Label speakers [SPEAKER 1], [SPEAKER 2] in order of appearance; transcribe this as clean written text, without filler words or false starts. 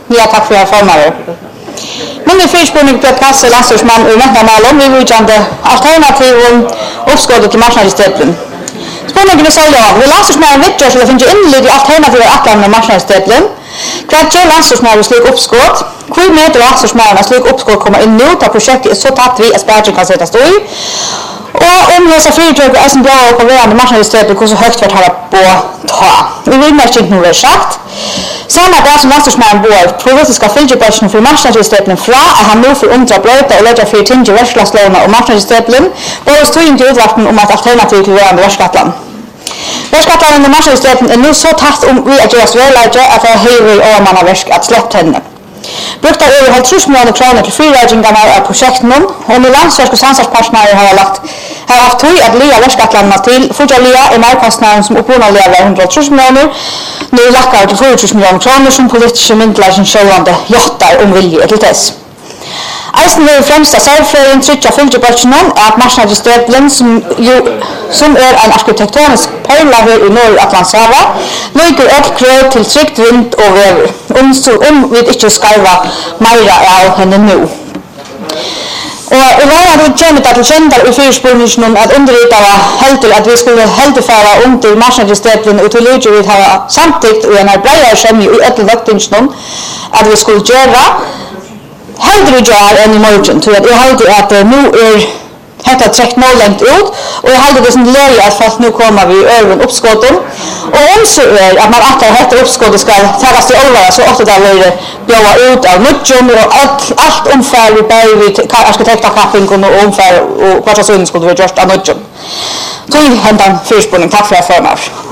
[SPEAKER 1] Ja, tack för formare. Men förspårning på kasse landstingsman och Mäktarmalom vi utjande alternativ och uppskottet till marknadsstäpplen. Spårningen vill säga vi landstingsman vittjar så det finns inled i alternativ och atlan med marknadsstäpplen. Kvart gör landstingsman slik uppskott. Hur meter landstingsman slik uppskott kommer in nu där projektet är så tatt vi att spärren kan sättas i. Och om dessa företag är som bra och varande marknadsstäpplen hur så högt vart här på ta. Vi vill mest inte nu sagt. Samma dag som landstingsmannen bor politiska fylgjebörsen för marknadsstäpplen fra är han nu för undra bröta och lägga för tinge verksklasslåna och marknadsstäpplen bara stod inte utvarten om att alternativ till varande verkskatlan. Verkskatlan under marknadsstäpplen är nu så tatt vi att göras vällägga att det är högre i åmannaverk att släppt henne. Brukta över 50 miljoner kronor till fyrräddningarna av projekten och med landsverk och samsatspartner har haft tog att lia verkskatlarna till fortsatt lia i markkostnaden som upprunalega var 130 miljoner. Nu lackar till 40 miljoner kronor som politiska myndigheter självande jottar om vilje till dess. Eisen är främsta särfröjen trycka fylgjebörsen är att marknadsstäpplen som är en arkitektonisk pärla här i norr Atlantshavet lyger ett kröv till tryckt vind och väver om vi inte skarva mera av henne nu. Och i varje känner att kända i fyrspårningen att undervita helt att vi skulle helt fara under marknadsstäpplen och till lyger vi ha samtidigt och en bredare sämje i öppna vaktingen att vi skulle göra hellre vi gör än i morgon. Så jag hade att nu är detta träckt noll långt ut och jag hade det som läge att fast nu kommer vi över uppskotten. Och om så är att man att detta uppskottet ska tagas till allvar så ofta där vi bjöa ut av nudgen och allt omfär vi bär vid arkitektaknappingen och omfär och kvartationen skulle vi göra av nudgen. Så vi hämtar fyrspårning. Tack för att jag får mig.